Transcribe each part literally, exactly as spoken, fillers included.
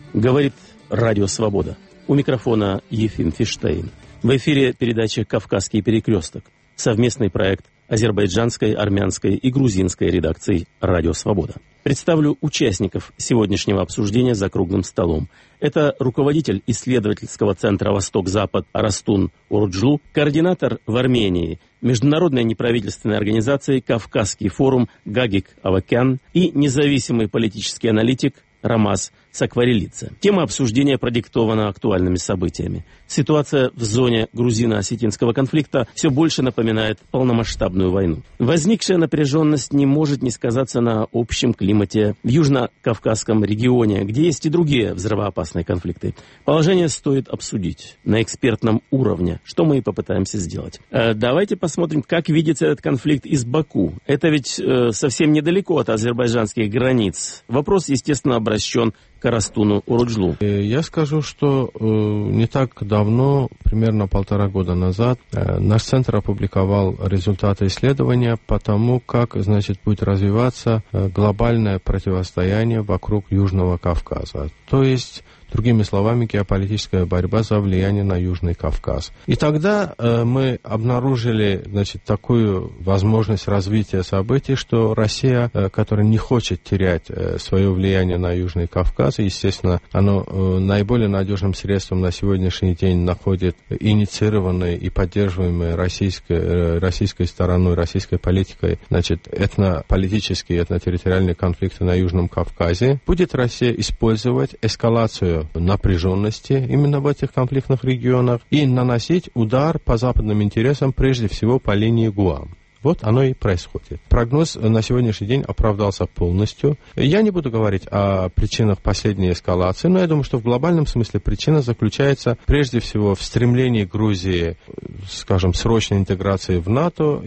Говорит Радио Свобода. У микрофона Ефим Фиштейн. В эфире передача «Кавказский перекресток». Совместный проект азербайджанской, армянской и грузинской редакций «Радио Свобода». Представлю участников сегодняшнего обсуждения за круглым столом. Это руководитель исследовательского центра «Восток-Запад» Арастун Уруджлу, координатор в Армении международной неправительственной организации «Кавказский форум» Гагик Авакян и независимый политический аналитик Рамаз Сакварелидзе. Тема обсуждения продиктована актуальными событиями. Ситуация в зоне грузино-осетинского конфликта все больше напоминает полномасштабную войну. Возникшая напряженность не может не сказаться на общем климате в Южно-Кавказском регионе, где есть и другие взрывоопасные конфликты. Положение стоит обсудить на экспертном уровне, что мы и попытаемся сделать. Э, давайте посмотрим, как видится этот конфликт из Баку. Это ведь э, совсем недалеко от азербайджанских границ. Вопрос, естественно, обращен к Арастуну Уруджлу. Я скажу, что э, не так давно, примерно полтора года назад, э, наш центр опубликовал результаты исследования по тому, как, значит, будет развиваться э, глобальное противостояние вокруг Южного Кавказа. То есть, другими словами, геополитическая борьба за влияние на Южный Кавказ. И тогда э, мы обнаружили, значит, такую возможность развития событий, что Россия, э, которая не хочет терять э, свое влияние на Южный Кавказ, естественно, оно э, наиболее надежным средством на сегодняшний день находит инициированные и поддерживаемые российской, э, российской стороной, российской политикой, значит, этнополитические, этнотерриториальные конфликты на Южном Кавказе. Будет Россия использовать эскалацию напряженности именно в этих конфликтных регионах и наносить удар по западным интересам, прежде всего по линии Гуам. Вот оно и происходит. Прогноз на сегодняшний день оправдался полностью. Я не буду говорить о причинах последней эскалации, но я думаю, что в глобальном смысле причина заключается прежде всего в стремлении Грузии, скажем, срочной интеграции в НАТО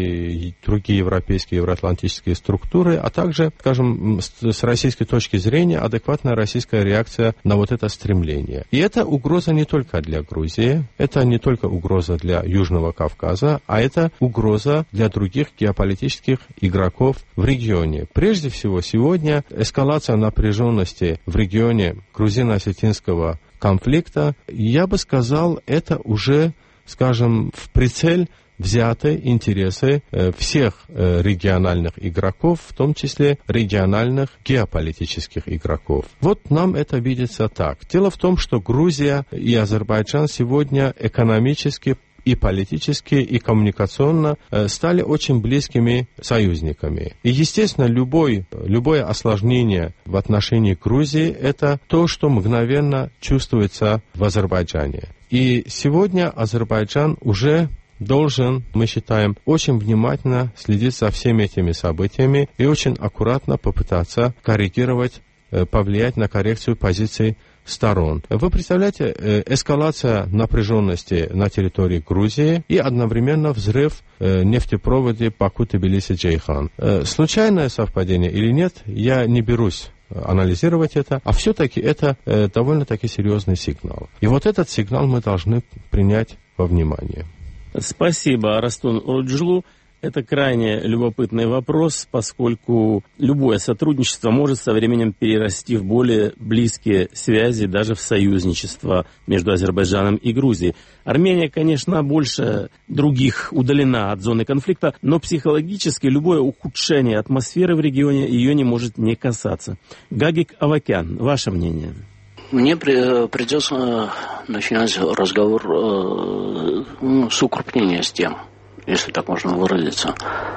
и другие европейские, евроатлантические структуры, а также, скажем, с российской точки зрения, адекватная российская реакция на вот это стремление. И это угроза не только для Грузии, это не только угроза для Южного Кавказа, а это угроза для для других геополитических игроков в регионе. Прежде всего, сегодня эскалация напряженности в регионе грузино-осетинского конфликта, я бы сказал, это уже, скажем, в прицел взяты интересы э, всех э, региональных игроков, в том числе региональных геополитических игроков. Вот нам это видится так. Дело в том, что Грузия и Азербайджан сегодня экономически и политически, и коммуникационно э, стали очень близкими союзниками. И, естественно, любой, любое осложнение в отношении Грузии – это то, что мгновенно чувствуется в Азербайджане. И сегодня Азербайджан уже должен, мы считаем, очень внимательно следить за всеми этими событиями и очень аккуратно попытаться корректировать, э, повлиять на коррекцию позиций сторон. Вы представляете, эскалация напряженности на территории Грузии и одновременно взрыв нефтепровода Баку-Тбилиси-Джейхан. Случайное совпадение или нет, я не берусь анализировать это, а все-таки это довольно-таки серьезный сигнал. И вот этот сигнал мы должны принять во внимание. Спасибо, Арастун Уруджлу. Это крайне любопытный вопрос, поскольку любое сотрудничество может со временем перерасти в более близкие связи, даже в союзничество между Азербайджаном и Грузией. Армения, конечно, больше других удалена от зоны конфликта, но психологически любое ухудшение атмосферы в регионе ее не может не касаться. Гагик Авакян, ваше мнение? Мне при, придется начинать разговор э, ну, с укрупнения с тем, если так можно выразиться.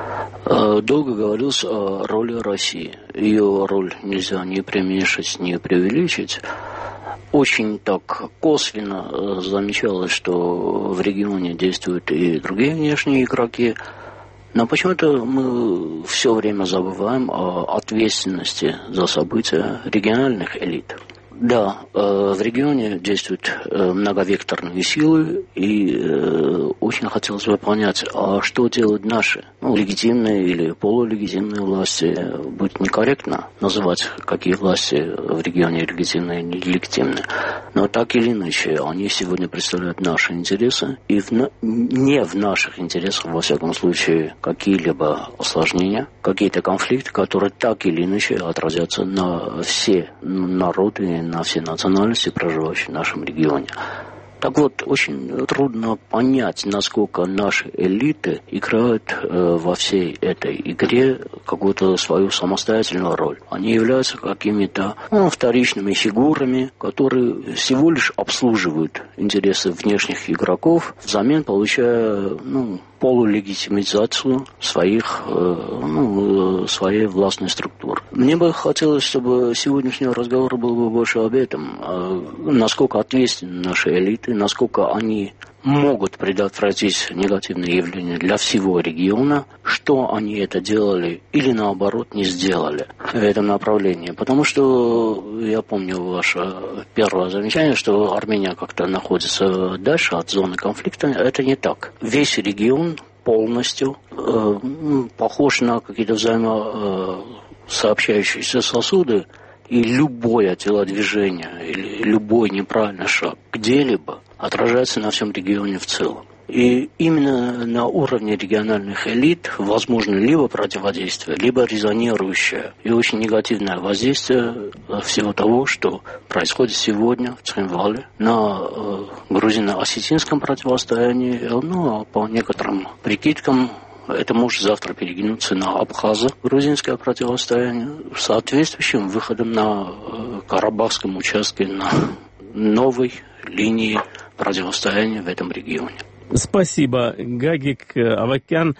Долго говорилось о роли России. Ее роль нельзя ни преуменьшить, ни преувеличить. Очень так косвенно замечалось, что в регионе действуют и другие внешние игроки. Но почему-то мы все время забываем о ответственности за события региональных элит. Да, э, в регионе действуют э, многовекторные силы, и э, очень хотелось бы понять, а что делают наши, ну, легитимные или полулегитимные власти. Будет некорректно называть, какие власти в регионе легитимные и нелегитимные. Но так или иначе, они сегодня представляют наши интересы, и в на... не в наших интересах, во всяком случае, какие-либо осложнения, какие-то конфликты, которые так или иначе отразятся на все народы, на все национальности, проживающие в нашем регионе. Так вот, очень трудно понять, насколько наши элиты играют э, во всей этой игре какую-то свою самостоятельную роль. Они являются какими-то ну, вторичными фигурами, которые всего лишь обслуживают интересы внешних игроков, взамен получая ну, полулегитимизацию своих, э, ну, своей властной структуры. Мне бы хотелось, чтобы сегодняшний разговор был бы больше об этом, э, насколько ответственны наши элиты, насколько они могут предотвратить негативные явления для всего региона, что они это делали или наоборот не сделали в этом направлении. Потому что я помню ваше первое замечание, что Армения как-то находится дальше от зоны конфликта. Это не так. Весь регион полностью э, похож на какие-то взаимосообщающиеся сосуды, и любое телодвижение или любой неправильный шаг где-либо отражается на всем регионе в целом. И именно на уровне региональных элит возможно либо противодействие, либо резонирующее и очень негативное воздействие всего того, что происходит сегодня в Цхинвале на э, грузино-осетинском противостоянии, ну, а по некоторым прикидкам это может завтра перекинуться на абхазо-грузинское противостояние с соответствующим выходом на э, Карабахском участке на новой линии противостояния в этом регионе. Спасибо, Гагик Авакян.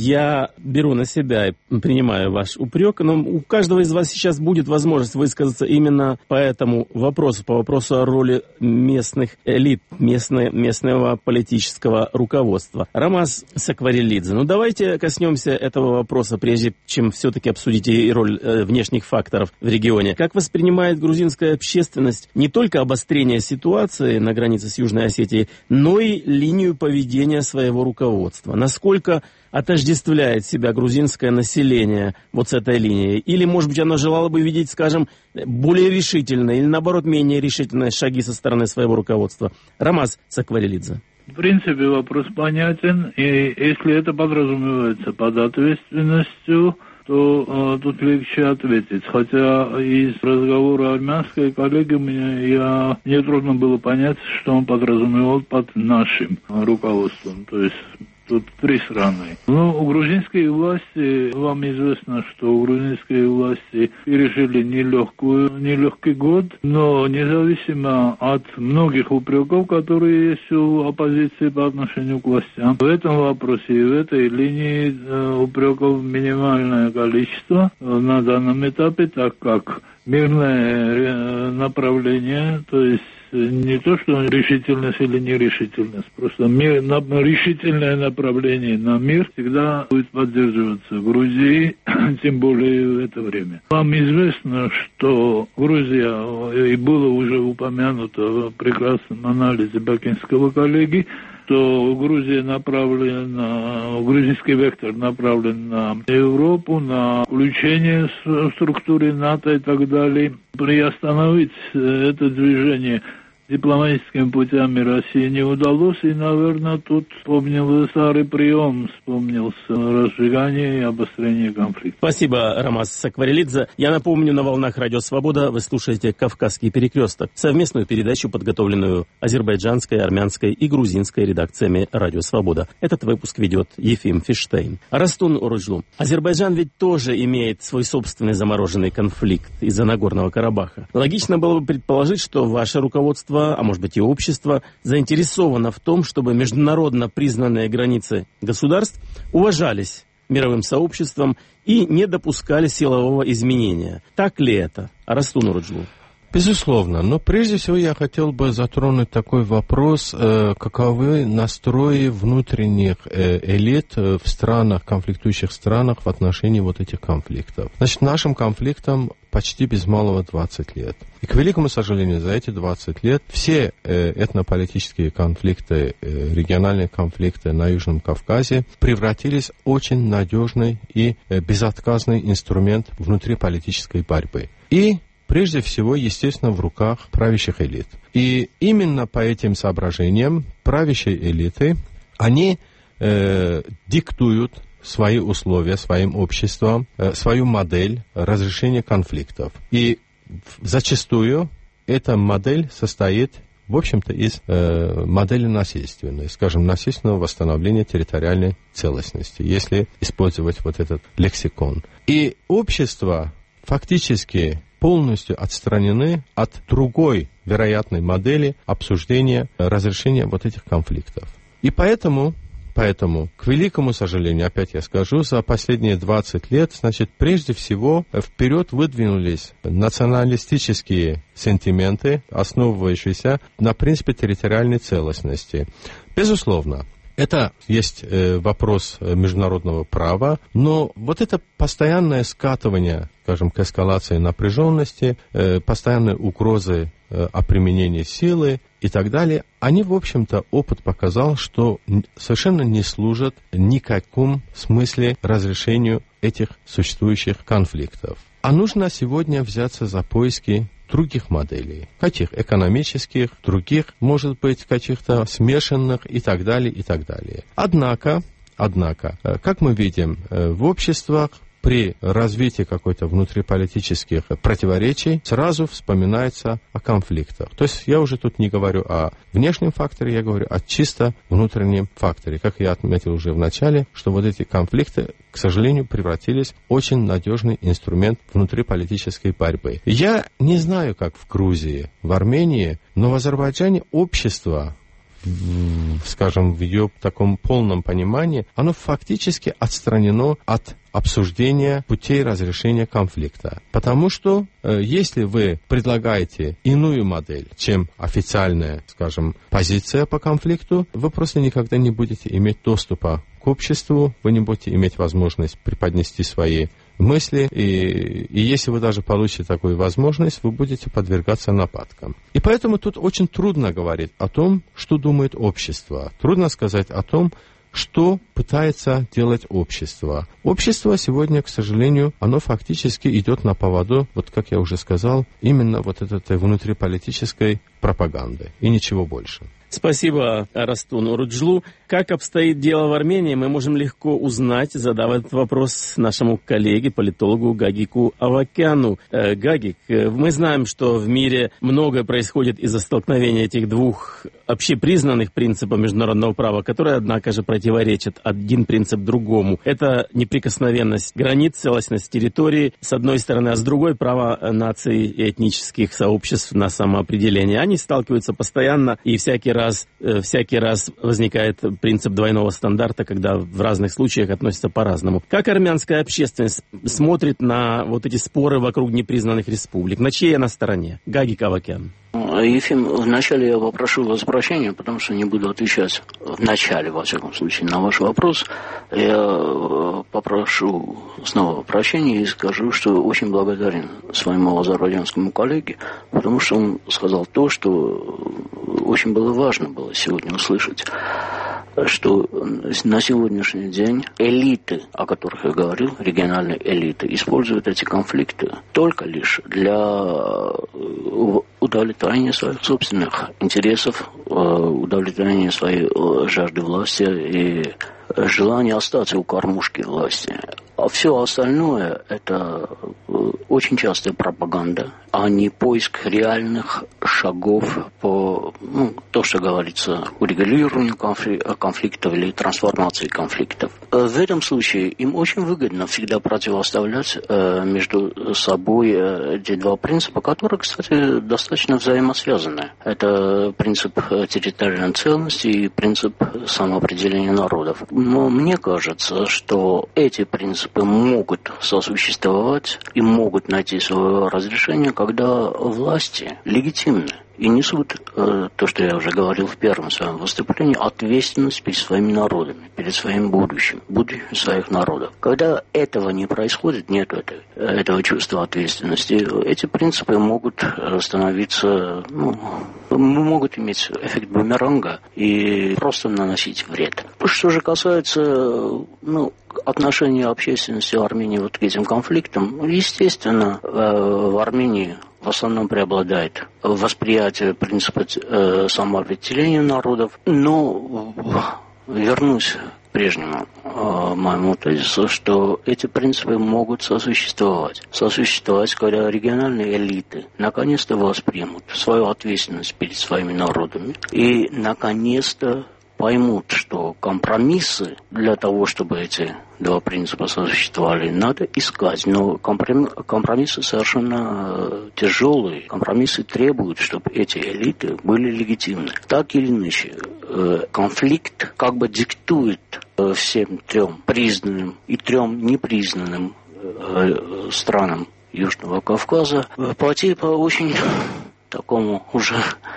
Я беру на себя и принимаю ваш упрек, но у каждого из вас сейчас будет возможность высказаться именно по этому вопросу, по вопросу о роли местных элит, местной, местного политического руководства. Рамаз Сакварелидзе, ну давайте коснемся этого вопроса, прежде чем все-таки обсудить и роль э, внешних факторов в регионе. Как воспринимает грузинская общественность не только обострение ситуации на границе с Южной Осетией, но и линию поведения своего руководства? Насколько отождествляет себя грузинское население вот с этой линией? Или, может быть, оно желало бы видеть, скажем, более решительные или, наоборот, менее решительные шаги со стороны своего руководства? Рамаз Сакварелидзе. В принципе, вопрос понятен, и если это подразумевается под ответственностью, то э, тут легче ответить. Хотя из разговора армянской коллеги мне, я, мне трудно было понять, что он подразумевал под нашим руководством, то есть тут три страны. Ну, у грузинской власти, вам известно, что у грузинской власти пережили нелегкую, нелегкий год, но независимо от многих упреков, которые есть у оппозиции по отношению к властям, в этом вопросе и в этой линии э, упреков минимальное количество э, на данном этапе, так как мирное направление, то есть не то, что решительность или нерешительность, просто мир, на, решительное направление на мир всегда будет поддерживаться Грузией, тем более в это время. Вам известно, что Грузия, и было уже упомянуто в прекрасном анализе бакинского коллеги, что Грузия направлена, грузинский вектор направлен на Европу, на включение в структуре НАТО и так далее. Приостановить это движение дипломатическими путями России не удалось, и, наверное, тут вспомнил старый прием, вспомнился разжигание и обострение конфликта. Спасибо, Рамаз Сакварелидзе. Я напомню, на волнах Радио Свобода вы слушаете «Кавказский перекресток», совместную передачу, подготовленную азербайджанской, армянской и грузинской редакциями Радио Свобода. Этот выпуск ведет Ефим Фиштейн. Арастун Уруджлу. Азербайджан ведь тоже имеет свой собственный замороженный конфликт из-за Нагорного Карабаха. Логично было бы предположить, что ваше руководство, а может быть и общество, заинтересовано в том, чтобы международно признанные границы государств уважались мировым сообществом и не допускали силового изменения. Так ли это? Арастун Уруджлу. Безусловно, но прежде всего я хотел бы затронуть такой вопрос, э, каковы настрои внутренних э, элит в странах, конфликтующих странах в отношении вот этих конфликтов. Значит, нашим конфликтам почти без малого двадцать лет. И, к великому сожалению, за эти двадцать лет все э, этнополитические конфликты, э, региональные конфликты на Южном Кавказе превратились в очень надежный и э, безотказный инструмент внутриполитической борьбы. И прежде всего, естественно, в руках правящих элит. И именно по этим соображениям правящие элиты, они э, диктуют свои условия своим обществам, э, свою модель разрешения конфликтов. И зачастую эта модель состоит, в общем-то, из э, модели насильственной, скажем, насильственного восстановления территориальной целостности, если использовать вот этот лексикон. И общество фактически полностью отстранены от другой вероятной модели обсуждения разрешения вот этих конфликтов. И поэтому... Поэтому, к великому сожалению, опять я скажу, за последние двадцать лет, значит, прежде всего вперед выдвинулись националистические сентименты, основывающиеся на принципе территориальной целостности. Безусловно, это есть э, вопрос международного права, но вот это постоянное скатывание, скажем, к эскалации напряженности, э, постоянные угрозы э, о применении силы и так далее, они, в общем-то, опыт показал, что совершенно не служат никакому смысле разрешению этих существующих конфликтов. А нужно сегодня взяться за поиски других моделей. Каких? Экономических, других, может быть, каких-то смешанных и так далее, и так далее. Однако, однако, как мы видим, в обществах при развитии какой-то внутриполитических противоречий сразу вспоминается о конфликтах. То есть я уже тут не говорю о внешнем факторе, я говорю о чисто внутреннем факторе. Как я отметил уже в начале, что вот эти конфликты, к сожалению, превратились в очень надежный инструмент внутриполитической борьбы. Я не знаю, как в Грузии, в Армении, но в Азербайджане общество, скажем, в ее таком полном понимании, оно фактически отстранено от обсуждения путей разрешения конфликта. Потому что, э, если вы предлагаете иную модель, чем официальная, скажем, позиция по конфликту, вы просто никогда не будете иметь доступа к обществу, вы не будете иметь возможность преподнести свои мысли, и, и если вы даже получите такую возможность, вы будете подвергаться нападкам. И поэтому тут очень трудно говорить о том, что думает общество. Трудно сказать о том, что пытается делать общество. Общество сегодня, к сожалению, оно фактически идет на поводу, вот как я уже сказал, именно вот этой внутриполитической пропаганды и ничего больше. Спасибо Арастуну Руджлу. Как обстоит дело в Армении, мы можем легко узнать, задав этот вопрос нашему коллеге, политологу Гагику Авакяну. Э, Гагик, э, мы знаем, что в мире многое происходит из-за столкновения этих двух общепризнанных принципов международного права, которые, однако же, противоречат один принцип другому. Это неприкосновенность границ, целостность территории, с одной стороны, а с другой право наций и этнических сообществ на самоопределение. Они сталкиваются постоянно, и всякий раз, всякий раз возникает принцип двойного стандарта, когда в разных случаях относятся по-разному. Как армянская общественность смотрит на вот эти споры вокруг непризнанных республик? На чьей она стороне? Гагик Авакян. Ефим, вначале я попрошу вас прощения, потому что не буду отвечать в начале, во всяком случае, на ваш вопрос. Я попрошу снова прощения и скажу, что очень благодарен своему азербайджанскому коллеге, потому что он сказал то, что очень было важно было сегодня услышать, что на сегодняшний день элиты, о которых я говорил, региональные элиты, используют эти конфликты только лишь для удовлетворения своих собственных интересов, удовлетворения своей жажды власти и желания остаться у кормушки власти. А все остальное – это очень частая пропаганда, а не поиск реальных шагов по, ну, то, что говорится, урегулированию конфликтов или трансформации конфликтов. В этом случае им очень выгодно всегда противоставлять э, между собой э, эти два принципа, которые, кстати, достаточно взаимосвязаны. Это принцип территориальной целостности и принцип самоопределения народов. Но мне кажется, что эти принципы могут сосуществовать и могут найти свое разрешение, когда власти легитимны и несут э, то, что я уже говорил в первом своем выступлении, ответственность перед своими народами, перед своим будущим, будущим своих народов. Когда этого не происходит, нет этой, этого чувства ответственности, эти принципы могут становиться, ну, могут иметь эффект бумеранга и просто наносить вред. Что же касается, ну, отношения общественности в Армении вот к этим конфликтам, естественно, э, в Армении в основном преобладает восприятие принципа э, самоопределения народов, но вернусь к прежнему э, моему тезису, что эти принципы могут сосуществовать. Сосуществовать, когда региональные элиты наконец-то воспримут свою ответственность перед своими народами и наконец-то поймут, что компромиссы для того, чтобы эти два принципа сосуществовали, надо искать. Но компромиссы совершенно тяжелые. Компромиссы требуют, чтобы эти элиты были легитимны. Так или иначе, конфликт как бы диктует всем трем признанным и трем непризнанным странам Южного Кавказа пойти по очень такому уже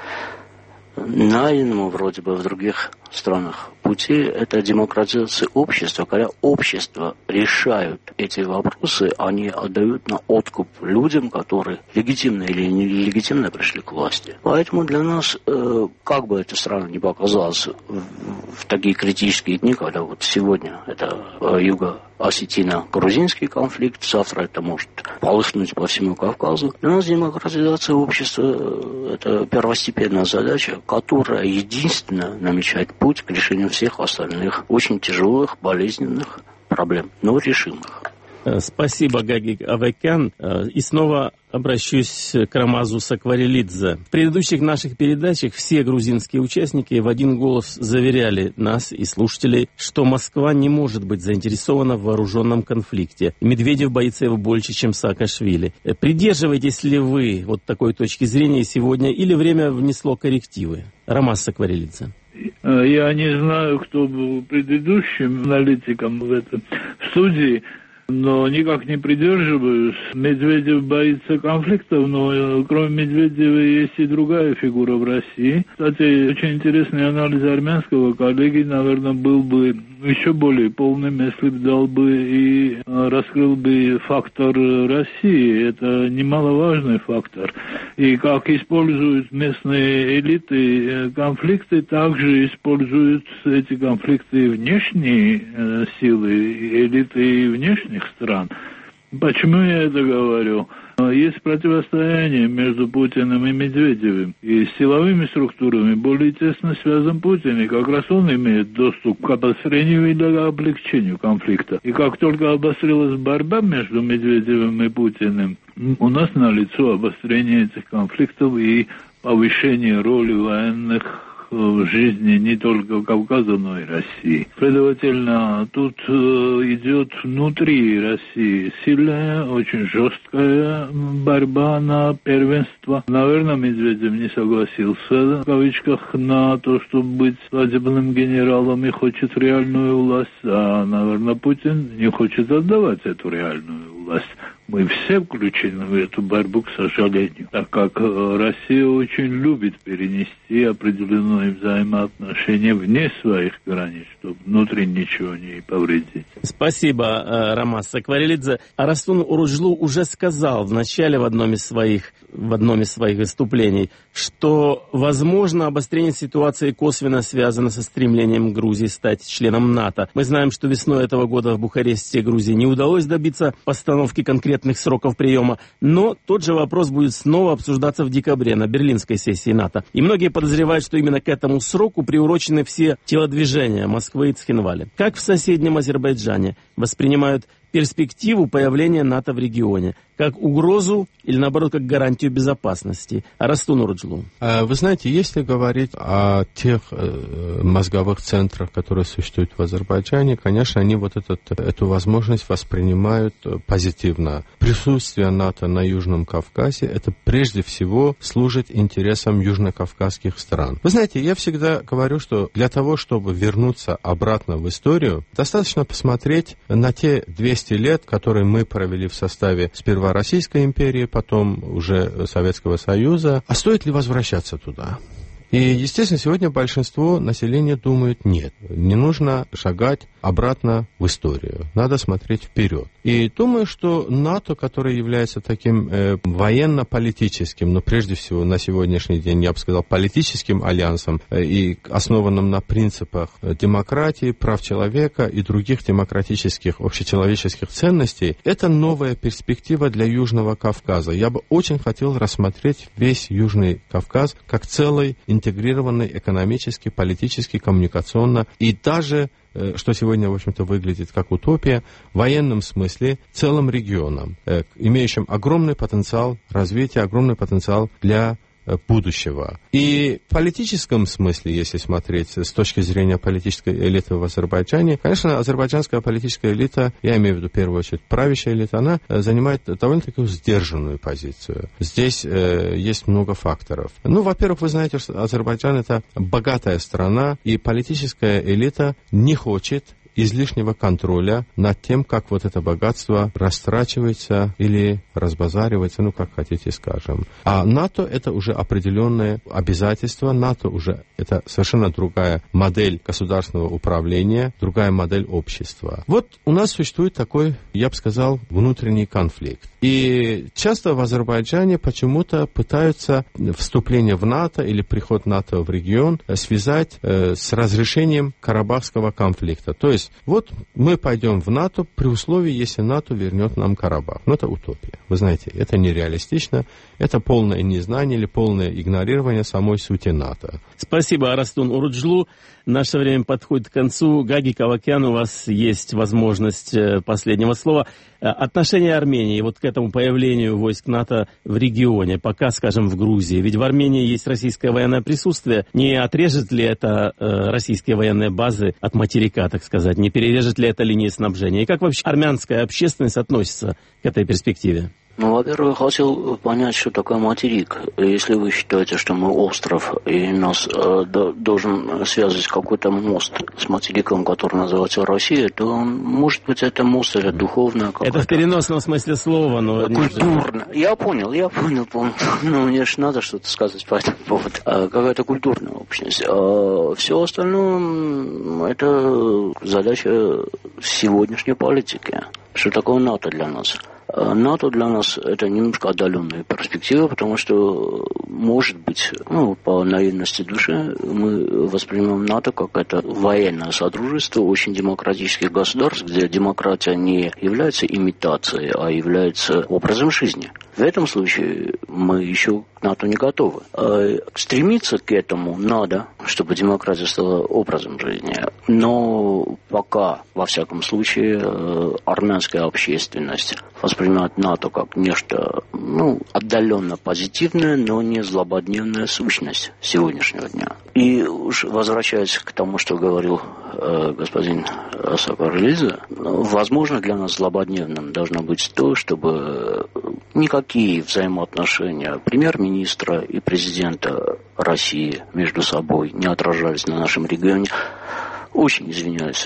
найденному вроде бы в других странах пути, это демократизация общества. Когда общество решают эти вопросы, они отдают на откуп людям, которые легитимно или нелегитимно пришли к власти. Поэтому для нас, э, как бы эта страна ни показалась в, в такие критические дни, когда вот сегодня это э, юго-осетино-грузинский конфликт, завтра это может полыхнуть по всему Кавказу. Для нас демократизация общества – это первостепенная задача, которая единственно намечает путь к решению всех остальных очень тяжелых, болезненных проблем, но решимых. Спасибо, Гагик Авакян. И снова обращусь к Рамазу Сакварелидзе. В предыдущих наших передачах все грузинские участники в один голос заверяли нас и слушателей, что Москва не может быть заинтересована в вооруженном конфликте. Медведев боится его больше, чем Саакашвили. Придерживаетесь ли вы вот такой точки зрения сегодня, или время внесло коррективы? Рамаз Сакварелидзе. Я не знаю, кто был предыдущим аналитиком в этой студии, но никак не придерживаюсь. Медведев боится конфликтов, но кроме Медведева есть и другая фигура в России. Кстати, очень интересный анализ армянского коллеги, наверное, был бы еще более полным, если бы дал бы и раскрыл бы фактор России. Это немаловажный фактор. И как используют местные элиты конфликты, также используют эти конфликты внешние силы, элиты внешних стран. Почему я это говорю? Есть противостояние между Путиным и Медведевым. И с силовыми структурами более тесно связан Путин. И как раз он имеет доступ к обострению и к облегчению конфликта. И как только обострилась борьба между Медведевым и Путиным, у нас налицо обострение этих конфликтов и повышение роли военных в жизни не только Кавказа, но и России. Следовательно, тут э, идет внутри России сильная, очень жесткая борьба на первенство. Наверное, Медведев не согласился, в кавычках, на то, чтобы быть свадебным генералом и хочет реальную власть, а, наверное, Путин не хочет отдавать эту реальную власть. Мы все включены в эту борьбу, к сожалению, так как Россия очень любит перенести определенные взаимоотношения вне своих границ, чтобы внутри ничего не повредить. Спасибо, Рамаз Сакварелидзе. Арастун Уруджлу уже сказал в начале в одном из своих, в одном из своих выступлений, что, возможно, обострение ситуации косвенно связано со стремлением Грузии стать членом НАТО. Мы знаем, что весной этого года в Бухаресте, Грузии, не удалось добиться постановки конкретных сроков приема, но тот же вопрос будет снова обсуждаться в декабре на берлинской сессии НАТО. И многие подозревают, что именно к этому сроку приурочены все телодвижения Москвы и Цхинвали. Как в соседнем Азербайджане воспринимают перспективу появления НАТО в регионе? Как угрозу или, наоборот, как гарантию безопасности? Арастун Уруджлу. Вы знаете, если говорить о тех э, мозговых центрах, которые существуют в Азербайджане, конечно, они вот этот, эту возможность воспринимают позитивно. Присутствие НАТО на Южном Кавказе, это прежде всего служит интересам южнокавказских стран. Вы знаете, я всегда говорю, что для того, чтобы вернуться обратно в историю, достаточно посмотреть на те двести лет, которые мы провели в составе сперва Российской империи, потом уже Советского Союза. А стоит ли возвращаться туда? И, естественно, сегодня большинство населения думает, нет, не нужно шагать обратно в историю, надо смотреть вперед. И думаю, что НАТО, которое является таким э, военно-политическим, но прежде всего на сегодняшний день, я бы сказал, политическим альянсом э, и основанным на принципах демократии, прав человека и других демократических, общечеловеческих ценностей, это новая перспектива для Южного Кавказа. Я бы очень хотел рассмотреть весь Южный Кавказ как целый интегрированный экономически, политически, коммуникационно и даже, что сегодня, в общем-то, выглядит как утопия, в военном смысле целым регионом, имеющим огромный потенциал развития, огромный потенциал для будущего. И в политическом смысле, если смотреть с точки зрения политической элиты в Азербайджане, конечно, азербайджанская политическая элита, я имею в виду в первую очередь правящая элита, она занимает довольно-таки сдержанную позицию. Здесь э, есть много факторов. Ну, во-первых, вы знаете, что Азербайджан — это богатая страна, и политическая элита не хочет излишнего контроля над тем, как вот это богатство растрачивается или разбазаривается, ну, как хотите, скажем. А НАТО — это уже определенное обязательство, НАТО уже это совершенно другая модель государственного управления, другая модель общества. Вот у нас существует такой, я бы сказал, внутренний конфликт. И часто в Азербайджане почему-то пытаются вступление в НАТО или приход НАТО в регион связать э, с разрешением Карабахского конфликта. То есть вот мы пойдем в НАТО при условии, если НАТО вернет нам Карабах. Но это утопия. Вы знаете, это нереалистично, это полное незнание или полное игнорирование самой сути НАТО. Спасибо, Арастун Уруджлу. Наше время подходит к концу. Гагик Авакян, у вас есть возможность последнего слова. Отношение Армении вот к этому появлению войск НАТО в регионе, пока, скажем, в Грузии. Ведь в Армении есть российское военное присутствие. Не отрежет ли это э, российские военные базы от материка, так сказать? Не перережет ли это линии снабжения? И как вообще армянская общественность относится к этой перспективе? Ну, во-первых, хотел понять, что такое материк. Если вы считаете, что мы остров, и нас э, до, должен связывать какой-то мост с материком, который называется Россия, то, может быть, это мост, это духовное какое-то... Это в переносном смысле слова, но... Культурно. Я понял, я понял, понял. Ну, мне же надо что-то сказать по этому поводу. А, какая-то культурная общность. А все остальное, это задача сегодняшней политики. Что такое НАТО для нас? НАТО для нас это немножко отдаленная перспектива, потому что, может быть, ну, по наивности души мы воспринимаем НАТО как это военное содружество очень демократических государств, где демократия не является имитацией, а является образом жизни. В этом случае мы еще к НАТО не готовы. А стремиться к этому надо, чтобы демократия стала образом жизни. Но пока, во всяком случае, армянская общественность воспринимает НАТО как нечто, ну, отдаленно позитивное, но не злободневная сущность сегодняшнего дня. И уж возвращаясь к тому, что говорил э, господин Сакарлидзе, возможно, для нас злободневным должно быть то, чтобы никакие взаимоотношения премьер-министра и президента России между собой не отражались на нашем регионе. Очень извиняюсь,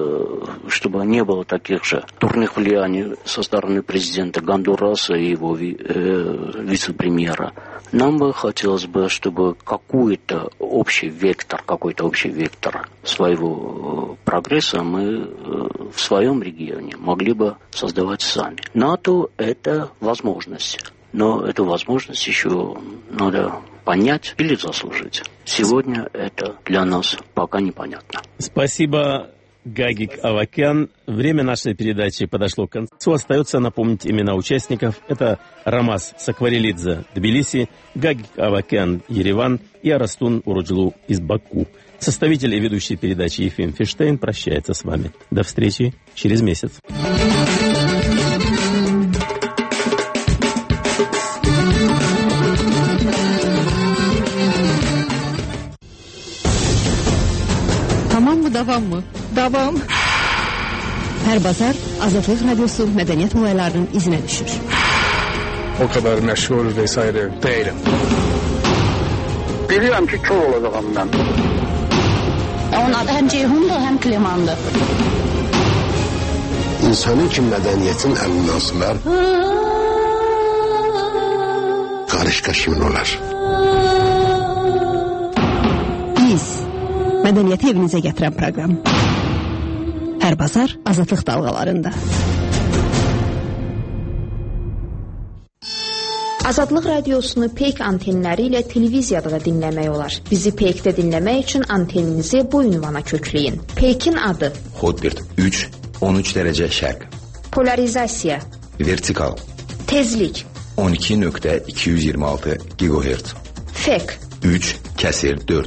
чтобы не было таких же дурных влияний со стороны президента Гондураса и его вице-премьера. Нам бы хотелось бы, чтобы какой-то общий вектор, какой-то общий вектор своего прогресса мы в своем регионе могли бы создавать сами. НАТО – это возможность, но эту возможность еще надо понять или заслужить. Сегодня это для нас пока непонятно. Спасибо, Гагик Авакян. Время нашей передачи подошло к концу. Остается напомнить имена участников. Это Рамаз Сакварелидзе, Тбилиси, Гагик Авакян, Ереван и Арастун Уруджлу из Баку. Составитель и ведущий передачи Ефим Фиштейн прощается с вами. До встречи через месяц. Davamı? Davam. Hər bazar Azadlıq Radyosu mədəniyyət olaylarının izinə düşür. O kadar meşhur vesaire değilim. Biliyorum ki kör olacağım ben. Onun adı hem Ceyhun'dur hem Kliman'dır. İnsanın ki mədəniyyətin əlindən sınar, qarışqa kimin olar? Biz mədəniyyəti evinizə gətirən proqram. Hər bazar Azadlıq dalğalarında. Azadlıq radiosunu Peyk antenləri ilə televiziyada da dinləmək olar. Bizi Peykdə dinləmək üçün anteninizi bu ünvana kökləyin. Peykin adı: Hotbird üç on üç dərəcə şərq. Polarizasiya: Vertikal. Tezlik: on iki nöqtə iki yüz iyirmi altı gigahertz. Fek: üç kəsir dörd.